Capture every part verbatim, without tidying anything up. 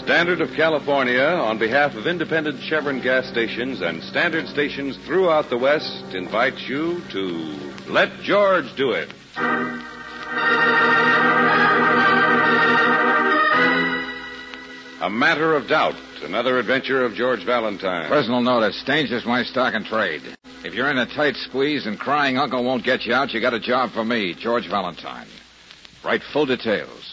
Standard of California, on behalf of independent Chevron gas stations and standard stations throughout the West, invites you to Let George Do It. A Matter of Doubt, another adventure of George Valentine. Personal notice, danger's my stock and trade. If you're in a tight squeeze and crying uncle won't get you out, you got a job for me, George Valentine. Write full details.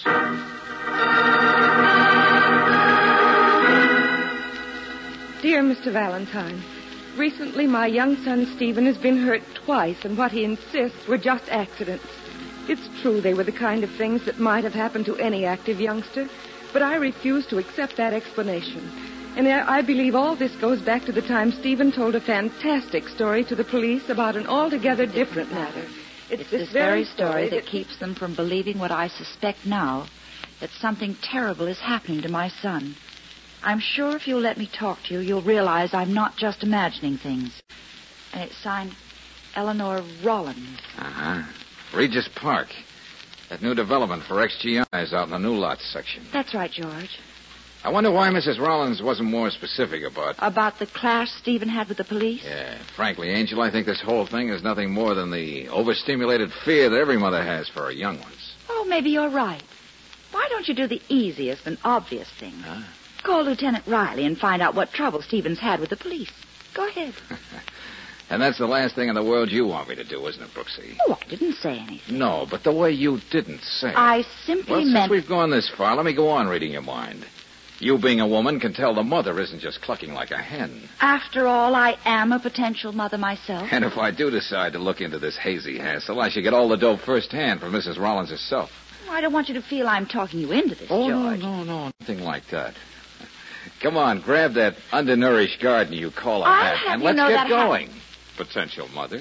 Dear Mister Valentine, recently my young son Stephen has been hurt twice, and what he insists were just accidents. It's true they were the kind of things that might have happened to any active youngster, but I refuse to accept that explanation. And I believe all this goes back to the time Stephen told a fantastic story to the police about an altogether different matter. It's, it's this, this very story that keeps them from believing what I suspect now, that something terrible is happening to my son. I'm sure if you'll let me talk to you, you'll realize I'm not just imagining things. And it's signed Eleanor Rollins. Uh-huh. Regis Park. That new development for X G Is out in the new lots section. That's right, George. I wonder why Missus Rollins wasn't more specific about... About the clash Stephen had with the police? Yeah. Frankly, Angel, I think this whole thing is nothing more than the overstimulated fear that every mother has for her young ones. Oh, maybe you're right. Why don't you do the easiest and obvious thing? Huh? Call Lieutenant Riley and find out what trouble Stephen's had with the police. Go ahead. And that's the last thing in the world you want me to do, isn't it, Brooksy? Oh, I didn't say anything. No, but the way you didn't say it. I simply well, meant... Well, since we've gone this far, let me go on reading your mind. You, being a woman, can tell the mother isn't just clucking like a hen. After all, I am a potential mother myself. And if I do decide to look into this hazy hassle, I should get all the dope firsthand from Missus Rollins herself. Well, I don't want you to feel I'm talking you into this, oh, George. Oh, no, no, no, nothing like that. Come on, grab that undernourished garden you call a I'll hat, have and you let's know get that going, hat. Potential mother.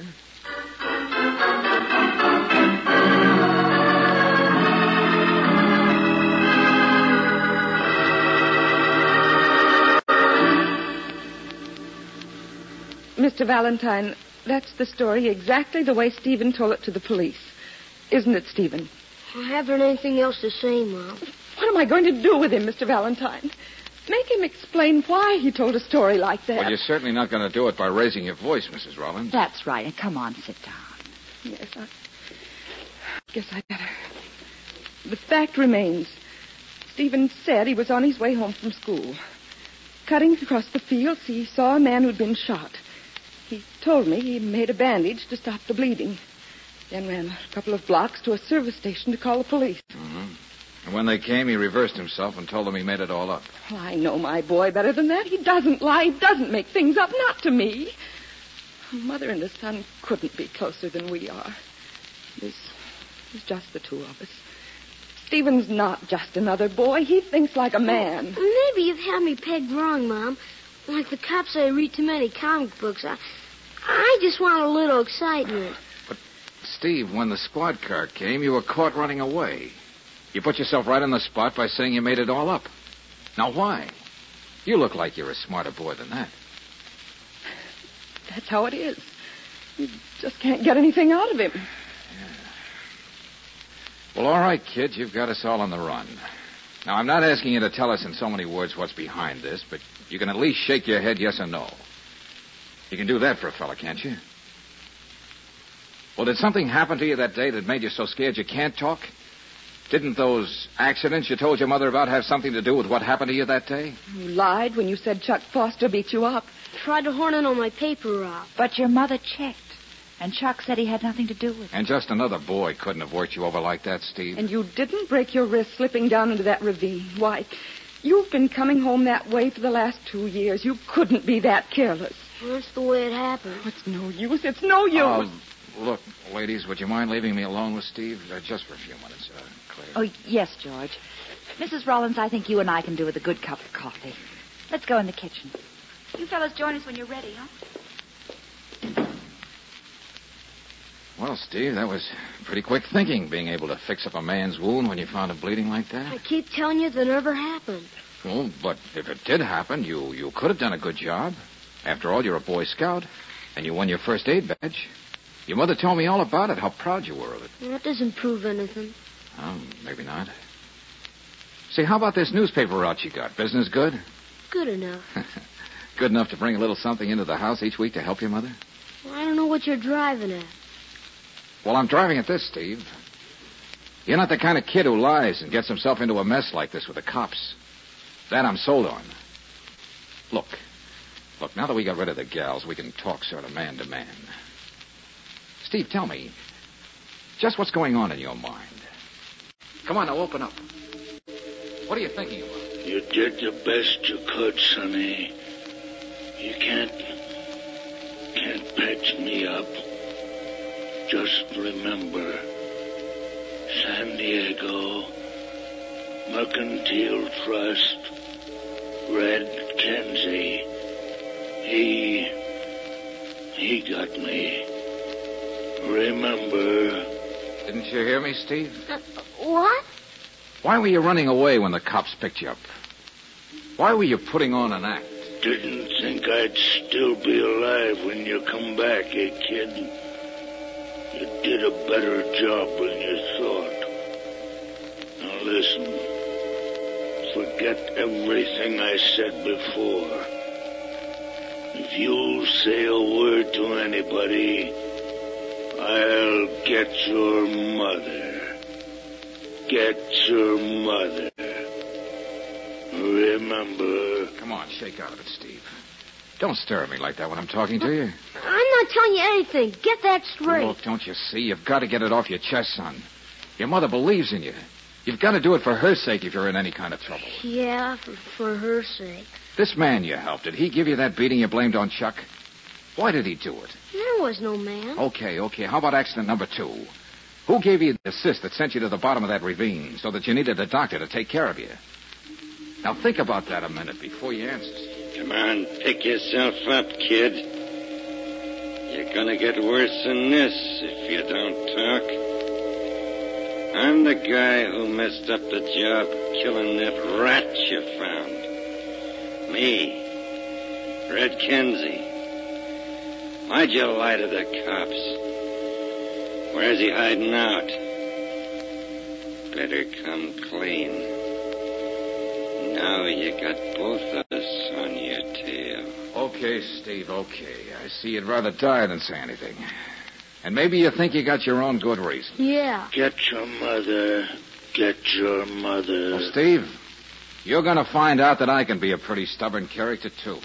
Mister Valentine, that's the story exactly the way Stephen told it to the police. Isn't it, Stephen? I haven't anything else to say, Mom. What am I going to do with him, Mister Valentine? Make him explain why he told a story like that. Well, you're certainly not going to do it by raising your voice, Missus Rollins. That's right. And come on, sit down. Yes, I guess I better. The fact remains, Stephen said he was on his way home from school. Cutting across the fields, he saw a man who'd been shot. He told me he made a bandage to stop the bleeding. Then ran a couple of blocks to a service station to call the police. Mm-hmm. And when they came, he reversed himself and told them he made it all up. Well, I know my boy better than that. He doesn't lie. He doesn't make things up. Not to me. A mother and a son couldn't be closer than we are. There's, there's just the two of us. Stephen's not just another boy. He thinks like a man. Well, maybe you've had me pegged wrong, Mom. Like the cops say I read too many comic books. I, I just want a little excitement. But, Steve, when the squad car came, you were caught running away. You put yourself right on the spot by saying you made it all up. Now, why? You look like you're a smarter boy than that. That's how it is. You just can't get anything out of him. Yeah. Well, all right, kid. You've got us all on the run. Now, I'm not asking you to tell us in so many words what's behind this, but you can at least shake your head yes or no. You can do that for a fella, can't you? Well, did something happen to you that day that made you so scared you can't talk? Didn't those accidents you told your mother about have something to do with what happened to you that day? You lied when you said Chuck Foster beat you up. Tried to horn in on my paper route. But your mother checked, and Chuck said he had nothing to do with it. And just another boy couldn't have worked you over like that, Steve. And you didn't break your wrist slipping down into that ravine. Why, you've been coming home that way for the last two years. You couldn't be that careless. Well, that's the way it happened. Oh, it's no use. It's no use. Uh, look, ladies, would you mind leaving me alone with Steve? Uh, just for a few minutes, uh, Claire. Oh, yes, George. Missus Rollins, I think you and I can do with a good cup of coffee. Let's go in the kitchen. You fellas join us when you're ready, huh? Well, Steve, that was pretty quick thinking, being able to fix up a man's wound when you found him bleeding like that. I keep telling you that never happened. Well, but if it did happen, you, you could have done a good job. After all, you're a Boy Scout, and you won your first aid badge. Your mother told me all about it, how proud you were of it. Well, that doesn't prove anything. Oh, maybe not. Say, how about this newspaper route you got? Business good? Good enough. Good enough to bring a little something into the house each week to help your mother? Well, I don't know what you're driving at. Well, I'm driving at this, Steve. You're not the kind of kid who lies and gets himself into a mess like this with the cops. That I'm sold on. Look. Look, now that we got rid of the gals, we can talk sort of man to man. Steve, tell me, just what's going on in your mind? Come on, now, open up. What are you thinking about? You did the best you could, Sonny. You can't... can't patch me up. Just remember... San Diego... Mercantile Trust... Red Kenzie... He... he got me. Remember... Didn't you hear me, Steve? Uh, what? Why were you running away when the cops picked you up? Why were you putting on an act? Didn't think I'd still be alive when you come back, eh, kid? You did a better job than you thought. Now listen. Forget everything I said before. If you say a word to anybody, I'll get your mother. Get your mother. Remember. Come on, shake out of it, Steve. Don't stare at me like that when I'm talking to you. I'm not telling you anything. Get that straight. Look, don't you see? You've got to get it off your chest, son. Your mother believes in you. You've got to do it for her sake if you're in any kind of trouble. Yeah, for, for her sake. This man you helped, did he give you that beating you blamed on Chuck? Why did he do it? There was no man. Okay, okay. How about accident number two? Who gave you the assist that sent you to the bottom of that ravine so that you needed a doctor to take care of you? Now think about that a minute before you answer. Come on, pick yourself up, kid. You're gonna get worse than this if you don't talk. I'm the guy who messed up the job killing that rat you found. Me, Red Kenzie. Why'd you lie to the cops? Where's he hiding out? Better come clean. Now you got both of us on your tail. Okay, Steve, okay. I see you'd rather die than say anything. And maybe you think you got your own good reason. Yeah. Get your mother. Get your mother. Well, Steve, you're going to find out that I can be a pretty stubborn character, too.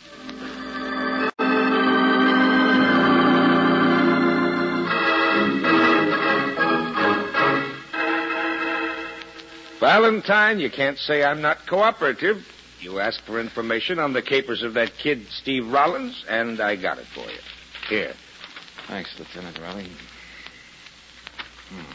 Valentine, you can't say I'm not cooperative. You asked for information on the capers of that kid, Steve Rollins, and I got it for you. Here. Thanks, Lieutenant Riley. Hmm.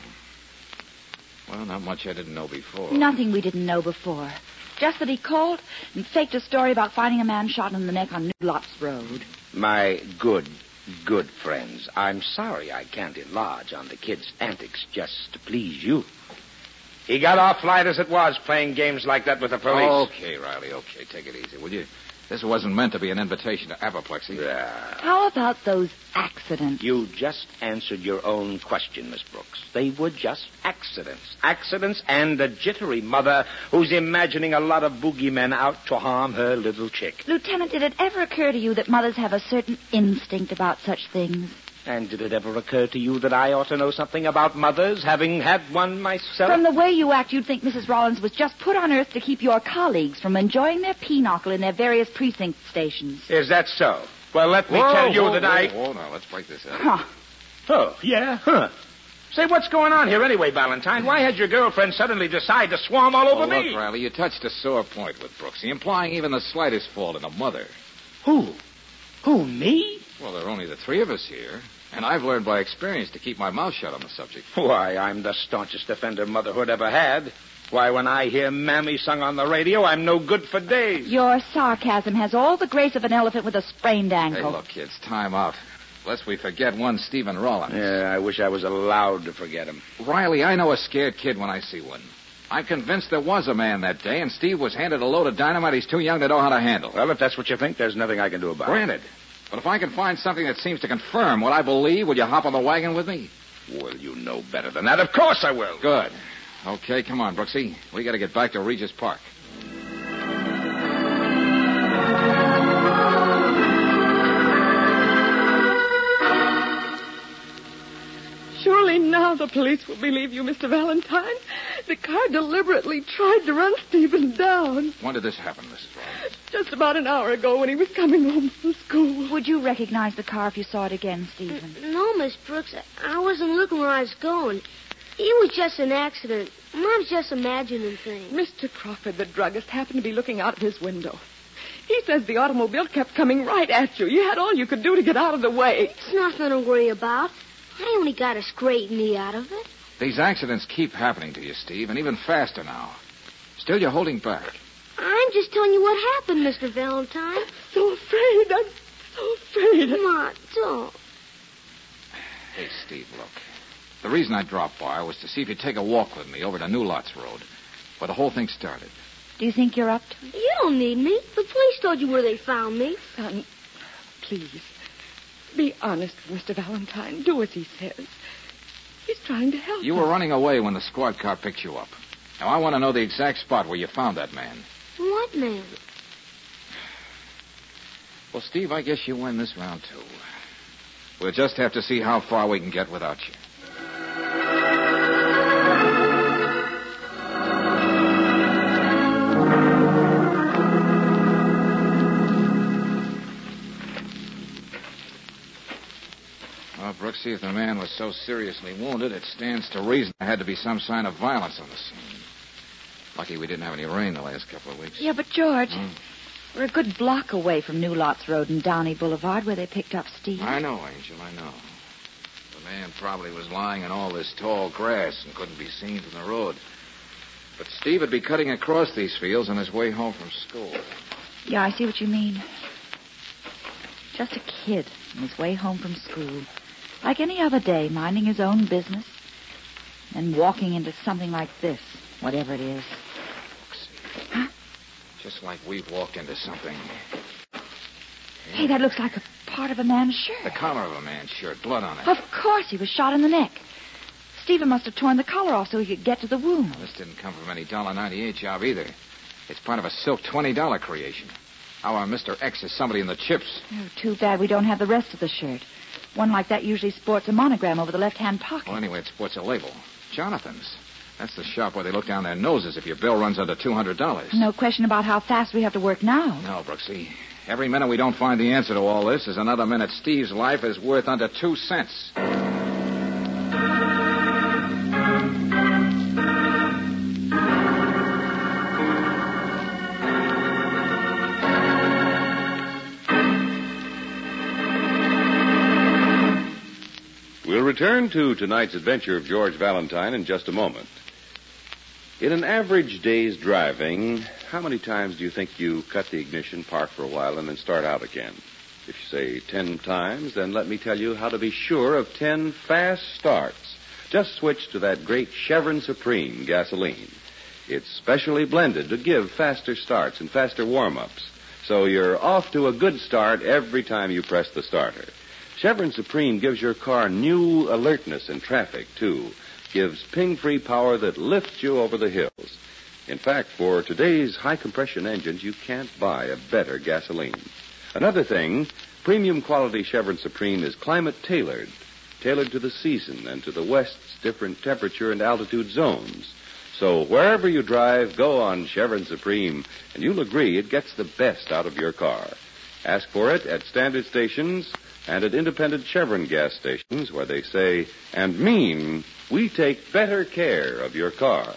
Well, not much I didn't know before. Nothing we didn't know before. Just that he called and faked a story about finding a man shot in the neck on New Lots Road. My good, good friends, I'm sorry I can't enlarge on the kid's antics just to please you. He got off light as it was, playing games like that with the police. Okay, Riley, okay. Take it easy, will you? This wasn't meant to be an invitation to apoplexy. Yeah. How about those accidents? You just answered your own question, Miss Brooks. They were just accidents. Accidents and a jittery mother who's imagining a lot of boogeymen out to harm her little chick. Lieutenant, did it ever occur to you that mothers have a certain instinct about such things? And did it ever occur to you that I ought to know something about mothers, having had one myself? From the way you act, you'd think Missus Rollins was just put on Earth to keep your colleagues from enjoying their pinochle in their various precinct stations. Is that so? Well, let me whoa, tell you whoa, that whoa, I... Whoa, now, let's break this up. Huh. Oh, yeah? Huh. Say, what's going on here anyway, Valentine? Why had your girlfriend suddenly decide to swarm all over oh, me? Look, Riley, you touched a sore point with Brooksy, implying even the slightest fault in a mother. Who? Who, me? Well, there are only the three of us here. And I've learned by experience to keep my mouth shut on the subject. Why, I'm the staunchest defender motherhood ever had. Why, when I hear Mammy sung on the radio, I'm no good for days. Your sarcasm has all the grace of an elephant with a sprained ankle. Hey, look, kids, time out. Lest we forget one Stephen Rollins. Yeah, I wish I was allowed to forget him. Riley, I know a scared kid when I see one. I'm convinced there was a man that day, and Steve was handed a load of dynamite he's too young to know how to handle. Well, if that's what you think, there's nothing I can do about it. Granted. But if I can find something that seems to confirm what I believe, will you hop on the wagon with me? Well, you know better than that. Of course I will. Good. Okay, come on, Brooksy. We got to get back to Regis Park. Surely now the police will believe you, Mister Valentine. The car deliberately tried to run Stephen down. When did this happen, Missus Rollins? Just about an hour ago when he was coming home from school. Would you recognize the car if you saw it again, Stephen? No, Miss Brooks. I wasn't looking where I was going. It was just an accident. Mom's just imagining things. Mister Crawford, the druggist, happened to be looking out of his window. He says the automobile kept coming right at you. You had all you could do to get out of the way. It's nothing to worry about. I only got a scraped knee out of it. These accidents keep happening to you, Steve, and even faster now. Still, you're holding back. I'm just telling you what happened, Mister Valentine. I'm so afraid. I'm so afraid. Come on, don't. Hey, Steve, look. The reason I dropped by was to see if you'd take a walk with me over to New Lots Road, where the whole thing started. Do you think you're up to it? You don't need me. The police told you where they found me. Son, please, be honest with Mister Valentine. Do as he says. He's trying to help You us. were running away when the squad car picked you up. Now, I want to know the exact spot where you found that man. What man? Well, Steve, I guess you win this round, too. We'll just have to see how far we can get without you. Well, Brooksy, if the man was so seriously wounded, it stands to reason there had to be some sign of violence on the scene. Lucky we didn't have any rain the last couple of weeks. Yeah, but George, Hmm? we're a good block away from New Lots Road and Downey Boulevard where they picked up Steve. I know, Angel, I know. The man probably was lying in all this tall grass and couldn't be seen from the road. But Steve would be cutting across these fields on his way home from school. Yeah, I see what you mean. Just a kid on his way home from school. Like any other day, minding his own business. And walking into something like this, whatever it is. Huh? Just like we've walked into something. Hey, that looks like a part of a man's shirt. The collar of a man's shirt, blood on it. Of course, he was shot in the neck. Stephen must have torn the collar off so he could get to the wound. This didn't come from any one dollar ninety-eight job either. It's part of a silk twenty dollar creation. Our Mister X is somebody in the chips. Oh, too bad we don't have the rest of the shirt. One like that usually sports a monogram over the left-hand pocket. Well, anyway, it sports a label. Jonathan's. That's the shop where they look down their noses if your bill runs under two hundred dollars. No question about how fast we have to work now. No, Brooksy. Every minute we don't find the answer to all this is another minute Steve's life is worth under two cents. We'll return to tonight's adventure of George Valentine in just a moment. In an average day's driving, how many times do you think you cut the ignition, park for a while, and then start out again? If you say ten times, then let me tell you how to be sure of ten fast starts. Just switch to that great Chevron Supreme gasoline. It's specially blended to give faster starts and faster warm-ups. So you're off to a good start every time you press the starter. Chevron Supreme gives your car new alertness in traffic, too. Gives ping-free power that lifts you over the hills. In fact, for today's high-compression engines, you can't buy a better gasoline. Another thing, premium quality Chevron Supreme is climate-tailored, tailored to the season and to the West's different temperature and altitude zones. So wherever you drive, go on Chevron Supreme, and you'll agree it gets the best out of your car. Ask for it at standard stations and at independent Chevron gas stations where they say and mean we take better care of your car.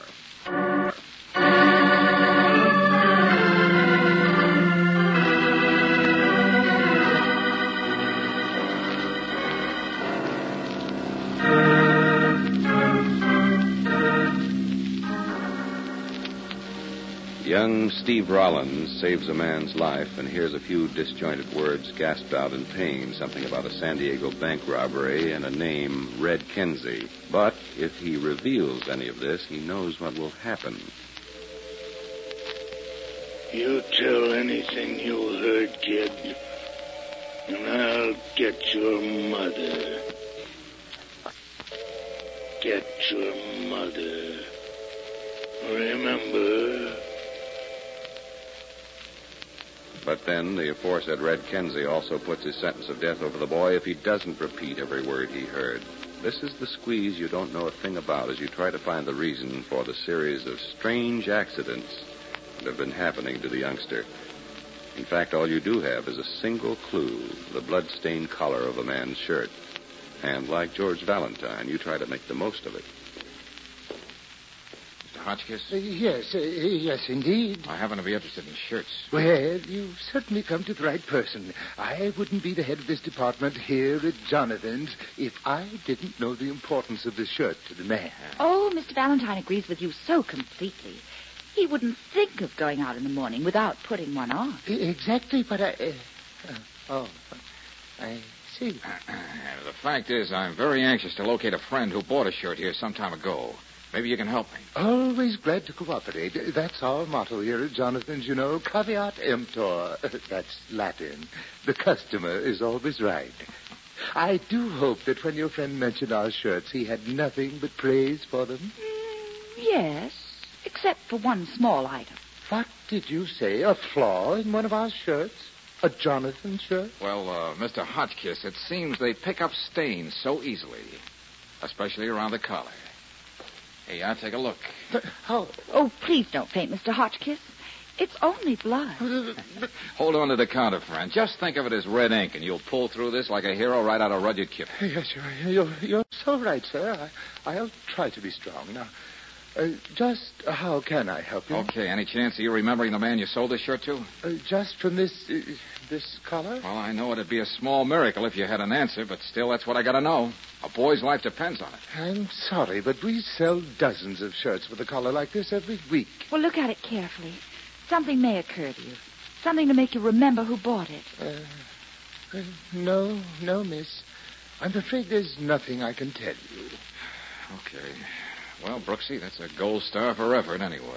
Young Steve Rollins saves a man's life and hears a few disjointed words gasped out in pain, something about a San Diego bank robbery and a name, Red Kenzie. But if he reveals any of this, he knows what will happen. You tell anything you heard, kid, and I'll get your mother. Get your mother. Remember. But then the aforesaid Red Kenzie also puts his sentence of death over the boy if he doesn't repeat every word he heard. This is the squeeze you don't know a thing about as you try to find the reason for the series of strange accidents that have been happening to the youngster. In fact, all you do have is a single clue, the blood-stained collar of a man's shirt. And like George Valentine, you try to make the most of it. Mister Hotchkiss? Uh, yes, uh, yes, indeed. I happen to be interested in shirts. Well, you've certainly come to the right person. I wouldn't be the head of this department here at Jonathan's if I didn't know the importance of the shirt to the man. Oh, Mister Valentine agrees with you so completely. He wouldn't think of going out in the morning without putting one on. Exactly, but I... Uh, uh, oh, I see. The fact is, I'm very anxious to locate a friend who bought a shirt here some time ago. Maybe you can help me. Always glad to cooperate. That's our motto here at Jonathan's, you know. Caveat emptor. That's Latin. The customer is always right. I do hope that when your friend mentioned our shirts, he had nothing but praise for them. Mm, yes, except for one small item. What did you say? A flaw in one of our shirts? A Jonathan shirt? Well, uh, Mister Hotchkiss, it seems they pick up stains so easily, especially around the collar. Hey, I'll take a look. How? Oh, please don't faint, Mister Hotchkiss. It's only blood. Hold on to the counter, friend. Just think of it as red ink, and you'll pull through this like a hero right out of Rudyard Kipling. Yes, you're, you're, you're so right, sir. I, I'll try to be strong. Now, uh, just how can I help you? Okay, any chance of you remembering the man you sold this shirt to? Uh, just from this uh, this collar? Well, I know it'd be a small miracle if you had an answer, but still, that's what I gotta know. A boy's life depends on it. I'm sorry, but we sell dozens of shirts with a collar like this every week. Well, look at it carefully. Something may occur to you. Something to make you remember who bought it. Uh, uh, no, no, miss. I'm afraid there's nothing I can tell you. Okay. Well, Brooksy, that's a gold star for effort anyway.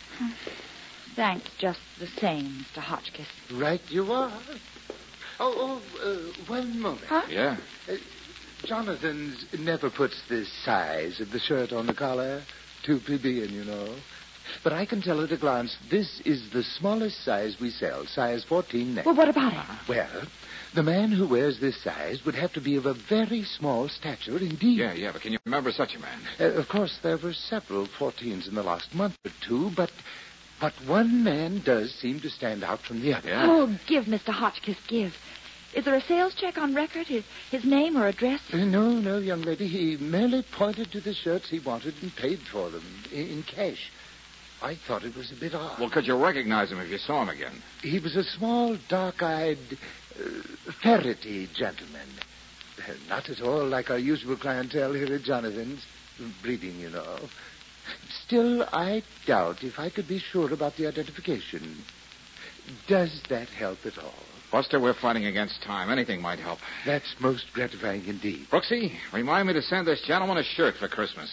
Thanks just the same, Mister Hotchkiss. Right you are. Oh, oh uh, one moment. Huh? Yeah? Uh, Jonathan's never puts the size of the shirt on the collar. Too plebeian, you know. But I can tell at a glance this is the smallest size we sell, size fourteen neck. Well, what about it? Well, the man who wears this size would have to be of a very small stature indeed. Yeah, yeah, but can you remember such a man? Uh, of course, there were several fourteens in the last month or two, but but one man does seem to stand out from the other. Yeah. Oh, give, Mister Hotchkiss, give. Is there a sales check on record? His, his name or address? Uh, no, no, young lady. He merely pointed to the shirts he wanted and paid for them in, in cash. I thought it was a bit odd. Well, could you recognize him if you saw him again? He was a small, dark-eyed, uh, ferrety gentleman. Uh, not at all like our usual clientele here at Jonathan's. Breeding, you know. Still, I doubt if I could be sure about the identification. Does that help at all? Buster, we're fighting against time. Anything might help. That's most gratifying indeed. Brooksy, remind me to send this gentleman a shirt for Christmas.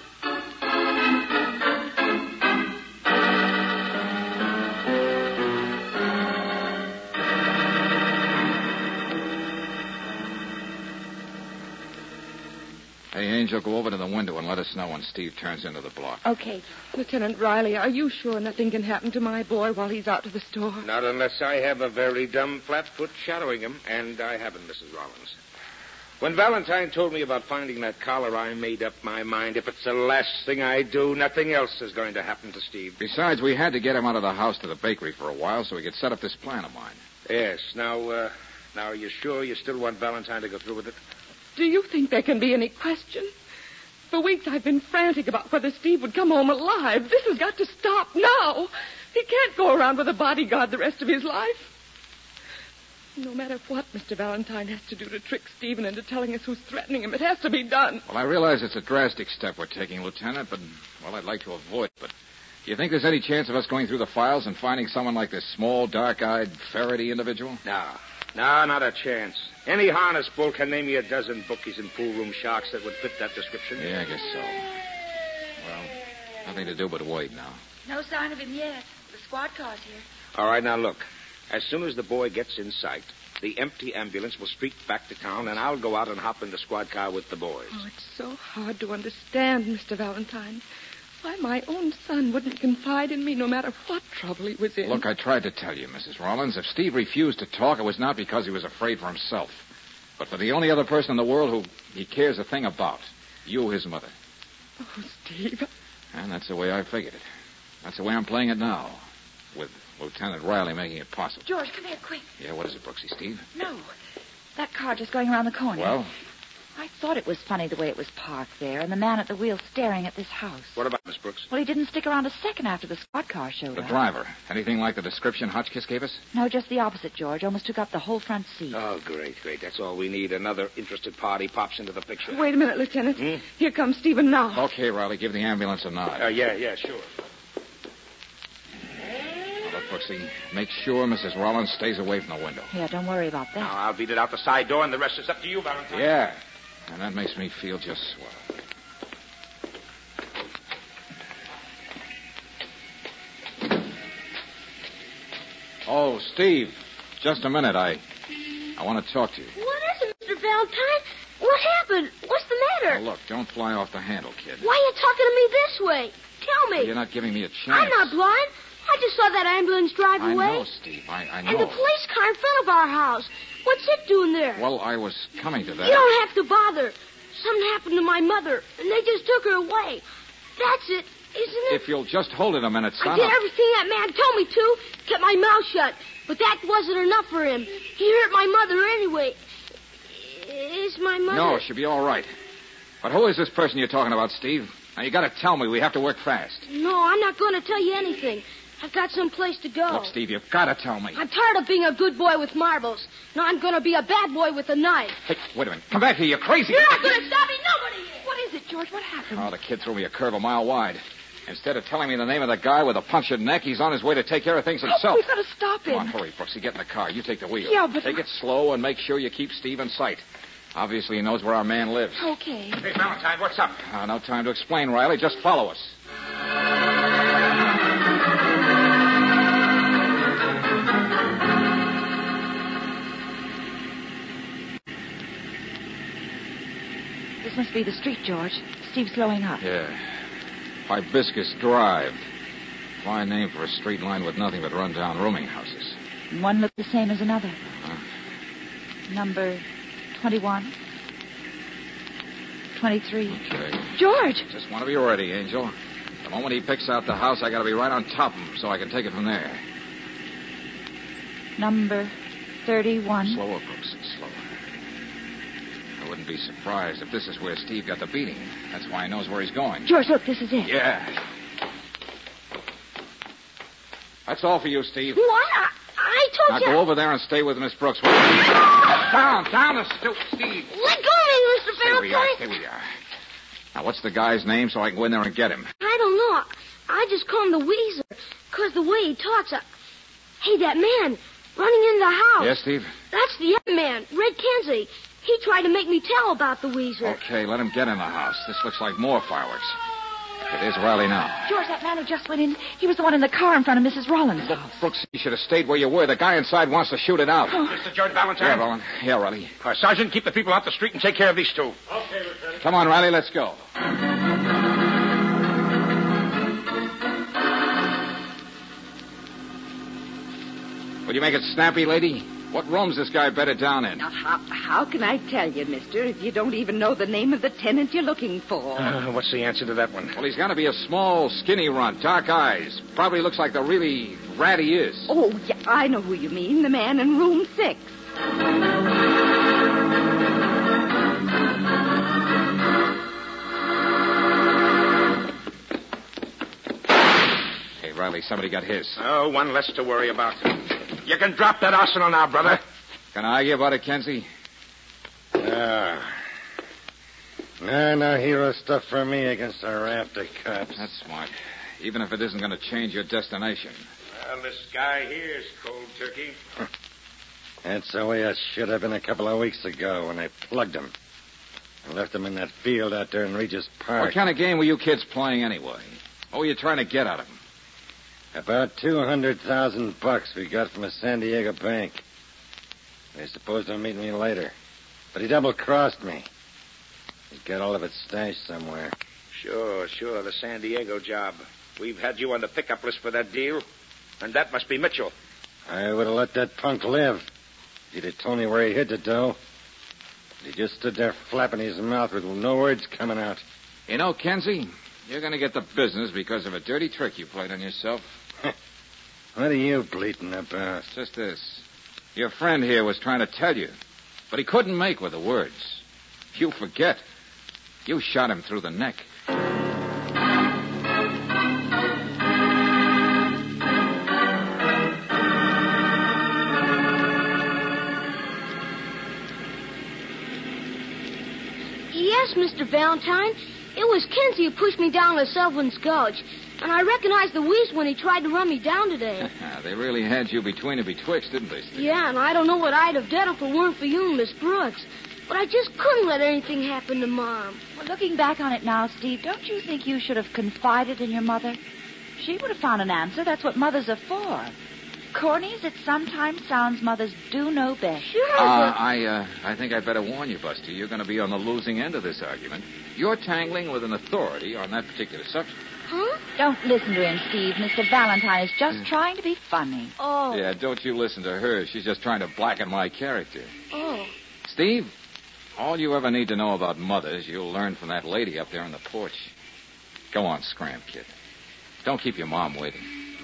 Hey, Angel, go over to the window and let us know when Steve turns into the block. Okay. Lieutenant Riley, are you sure nothing can happen to my boy while he's out to the store? Not unless I have a very dumb flatfoot shadowing him, and I haven't, Missus Rollins. When Valentine told me about finding that collar, I made up my mind. If it's the last thing I do, nothing else is going to happen to Steve. Besides, we had to get him out of the house to the bakery for a while so we could set up this plan of mine. Yes. Now, uh, now, are you sure you still want Valentine to go through with it? Do you think there can be any question? For weeks I've been frantic about whether Steve would come home alive. This has got to stop now. He can't go around with a bodyguard the rest of his life. No matter what Mister Valentine has to do to trick Stephen into telling us who's threatening him, it has to be done. Well, I realize it's a drastic step we're taking, Lieutenant, but, well, I'd like to avoid it. But do you think there's any chance of us going through the files and finding someone like this small, dark-eyed, ferrety individual? No. No, not a chance. Any harness bull can name you a dozen bookies and pool-room sharks that would fit that description. Yeah, I guess so. Well, nothing to do but wait now. No sign of him yet. The squad car's here. All right, now look. As soon as the boy gets in sight, the empty ambulance will streak back to town, and I'll go out and hop in the squad car with the boys. Oh, it's so hard to understand, Mister Valentine. Why, my own son wouldn't confide in me no matter what trouble he was in. Look, I tried to tell you, Missus Rollins. If Steve refused to talk, it was not because he was afraid for himself, but for the only other person in the world who he cares a thing about. You, his mother. Oh, Steve. And that's the way I figured it. That's the way I'm playing it now, with Lieutenant Riley making it possible. George, come here, quick. Yeah, what is it, Brooksy? Steve? No. That car just going around the corner. Well? I thought it was funny the way it was parked there, and the man at the wheel staring at this house. What about Miss Brooks? Well, he didn't stick around a second after the squad car showed The up. driver. Anything like the description Hotchkiss gave us? No, just the opposite, George. Almost took up the whole front seat. Oh, great, great. That's all we need. Another interested party pops into the picture. Wait a minute, Lieutenant. Hmm? Here comes Stephen now. Okay, Riley, give the ambulance a nod. Uh, yeah, yeah, sure. Now, look, Brooksy, make sure Missus Rollins stays away from the window. Yeah, don't worry about that. Now, I'll beat it out the side door, and the rest is up to you, Valentine. Yeah, and that makes me feel just swell. Oh, Steve, just a minute. I I want to talk to you. What is it, Mister Valentine? What happened? What's the matter? Oh, look, don't fly off the handle, kid. Why are you talking to me this way? Tell me. You're not giving me a chance. I'm not blind. I just saw that ambulance drive I away. know, Steve. I, I know. And the police car in front of our house. What's it doing there? Well, I was coming to that. You don't have to bother. Something happened to my mother, and they just took her away. That's it, isn't it? If you'll just hold it a minute, son. I did I'll- everything that man told me to. Kept my mouth shut. But that wasn't enough for him. He hurt my mother anyway. Is my mother... No, she'll be all right. But who is this person you're talking about, Steve? Now, you got to tell me. We have to work fast. No, I'm not going to tell you anything. I've got some place to go. Look, Steve, you've got to tell me. I'm tired of being a good boy with marbles. Now I'm going to be a bad boy with a knife. Hey, wait a minute. Come back here. You're crazy. You're not going to stop me. Nobody is. What is it, George? What happened? Oh, the kid threw me a curve a mile wide. Instead of telling me the name of the guy with a punctured neck, he's on his way to take care of things himself. Oh, we've got to stop him. Come on, hurry, Brooksy. Get in the car. You take the wheel. Yeah, but- Take it slow and make sure you keep Steve in sight. Obviously, he knows where our man lives. Okay. Hey, Valentine, what's up? Uh, no time to explain, Riley. Just follow us. This must be the street, George. Steve's slowing up. Yeah. Hibiscus Drive. Fine name for a street line with nothing but run-down rooming houses. One looked the same as another. Huh? Number twenty-one. twenty-three. Okay. George! Just want to be ready, Angel. The moment he picks out the house, I got to be right on top of him so I can take it from there. Number thirty-one. Slower, Brooks. Slower. I wouldn't be surprised if this is where Steve got the beating. That's why he knows where he's going. George, look, this is it. Yeah. That's all for you, Steve. What? I, I Now told you... go over there and stay with Miss Brooks. Down, down the stoop, Steve. Let go of me, Mister Stay where you are, Valentine. stay where you are. Now, what's the guy's name so I can go in there and get him? I don't know. I just call him the Weezer. Because the way he talks... I... Hey, that man running in the house. Yes, Steve? That's the other man, Red Kenzie. He tried to make me tell about the Weezer. Okay, let him get in the house. This looks like more fireworks. It is Riley now. George, that man who just went in, he was the one in the car in front of Missus Rollins' Look, house. Brooks, you should have stayed where you were. The guy inside wants to shoot it out. Mister George Valentine? Yeah, Roland. Yeah, Riley. Uh, Sergeant, keep the people off the street and take care of these two. Come on, Riley, let's go. Will you make it snappy, lady? What room's this guy bedded down in? Now, how, how can I tell you, mister, if you don't even know the name of the tenant you're looking for? Uh, what's the answer to that one? Well, he's got to be a small, skinny runt, dark eyes. Probably looks like the really rat he is. Oh, yeah, I know who you mean, the man in room six. Hey, Riley, somebody got his. Oh, one less to worry about. You can drop that arsenal now, brother. Can I argue about it, Kenzie? Ah. No, no hero stuff for me against a raft of cops. That's smart. Even if it isn't going to change your destination. Well, this guy here is cold turkey. That's the way I should have been a couple of weeks ago when I plugged him. I left him in that field out there in Regis Park. What kind of game were you kids playing anyway? What were you trying to get out of him? About two hundred thousand bucks we got from a San Diego bank. They supposed to meet me later, but he double-crossed me. He's got all of it stashed somewhere. Sure, sure, the San Diego job. We've had you on the pickup list for that deal. And that must be Mitchell. I would have let that punk live. He'd have told me where he hid the dough. He just stood there flapping his mouth with no words coming out. You know, Kenzie, you're going to get the business because of a dirty trick you played on yourself. What are you bleating about? It's just this. Your friend here was trying to tell you, but he couldn't make with the words. You forget. You shot him through the neck. Yes, Mister Valentine. It was Kenzie who pushed me down the Selvins Gulch. And I recognized the wheeze when he tried to run me down today. They really had you between and betwixt, didn't they, Steve? Yeah, and I don't know what I'd have done if it weren't for you and Miss Brooks. But I just couldn't let anything happen to Mom. Well, looking back on it now, Steve, don't you think you should have confided in your mother? She would have found an answer. That's what mothers are for. Corny as it sometimes sounds, mothers do know best. Sure, Uh, but... I, uh, I think I'd better warn you, Buster. You're going to be on the losing end of this argument. You're tangling with an authority on that particular subject. Huh? Don't listen to him, Steve. Mister Valentine is just trying to be funny. Oh. Yeah, don't you listen to her. She's just trying to blacken my character. Oh. Steve, all you ever need to know about mothers, you'll learn from that lady up there on the porch. Go on, scram, kid. Don't keep your mom waiting.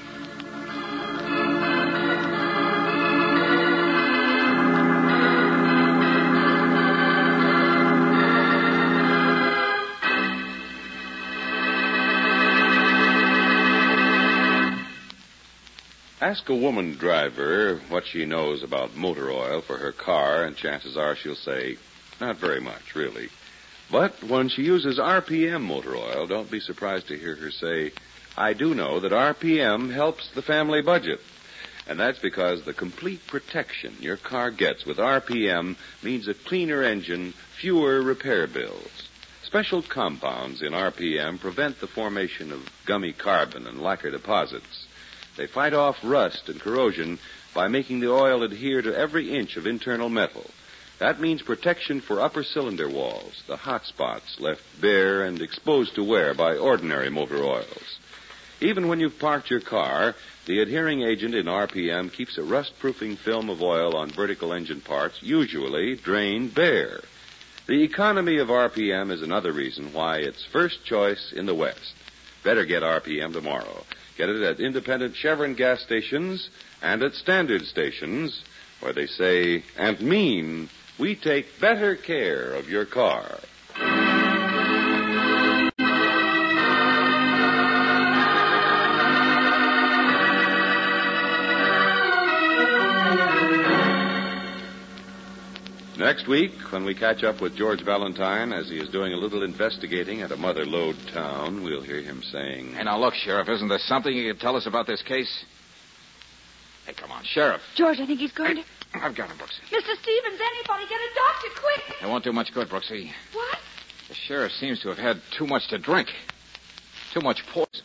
Ask a woman driver what she knows about motor oil for her car, and chances are she'll say, not very much, really. But when she uses R P M motor oil, don't be surprised to hear her say, I do know that R P M helps the family budget. And that's because the complete protection your car gets with R P M means a cleaner engine, fewer repair bills. Special compounds in R P M prevent the formation of gummy carbon and lacquer deposits. They fight off rust and corrosion by making the oil adhere to every inch of internal metal. That means protection for upper cylinder walls, the hot spots left bare and exposed to wear by ordinary motor oils. Even when you've parked your car, the adhering agent in R P M keeps a rust-proofing film of oil on vertical engine parts, usually drained bare. The economy of R P M is another reason why it's first choice in the West. Better get R P M tomorrow. Get it at independent Chevron gas stations and at standard stations where they say and mean we take better care of your car. Next week, when we catch up with George Valentine as he is doing a little investigating at a mother lode town, we'll hear him saying... Hey, now look, Sheriff, isn't there something you could tell us about this case? Hey, come on, Sheriff. George, I think he's going Hey, to... I've got him, Brooksy. Mister Stevens, anybody get a doctor, quick! It won't do much good, Brooksy. What? The sheriff seems to have had too much to drink. Too much poison.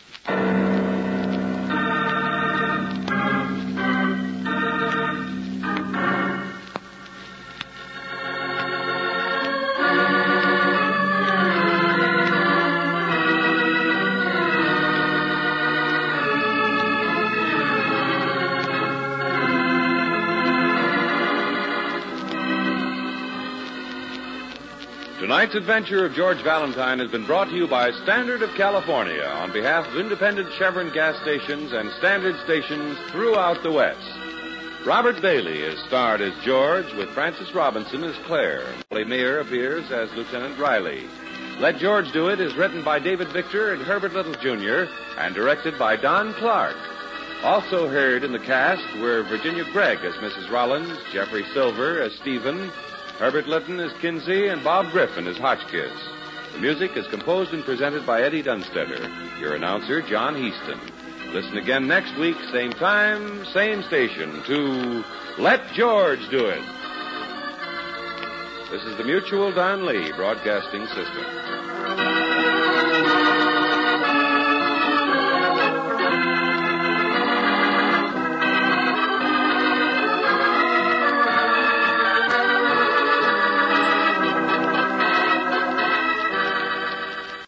Tonight's adventure of George Valentine has been brought to you by Standard of California on behalf of independent Chevron gas stations and standard stations throughout the West. Robert Bailey is starred as George with Frances Robinson as Claire. Molly Mayer appears as Lieutenant Riley. Let George Do It is written by David Victor and Herbert Little Junior and directed by Don Clark. Also heard in the cast were Virginia Gregg as Missus Rollins, Jeffrey Silver as Stephen, Herbert Litton as Kinsey, and Bob Griffin as Hotchkiss. The music is composed and presented by Eddie Dunstetter. Your announcer, John Heaston. Listen again next week, same time, same station, to Let George Do It. This is the Mutual Don Lee Broadcasting System.